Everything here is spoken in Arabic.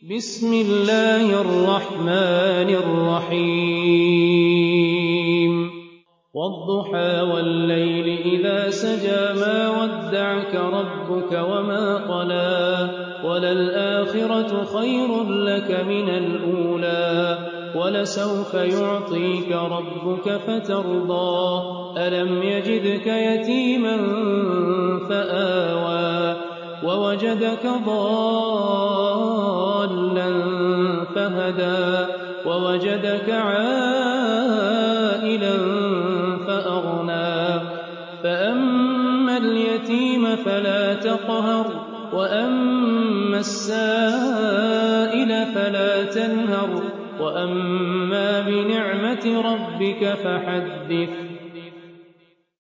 بسم الله الرحمن الرحيم والضحى والليل إذا سجى ما ودعك ربك وما قلى وللآخرة خير لك من الأولى ولسوف يعطيك ربك فترضى ألم يجدك يتيما فآوى ووجدك ضالا فهدى ووجدك عائلا فأغنى فأما اليتيم فلا تقهر وأما السائل فلا تنهر وأما بنعمة ربك فحدث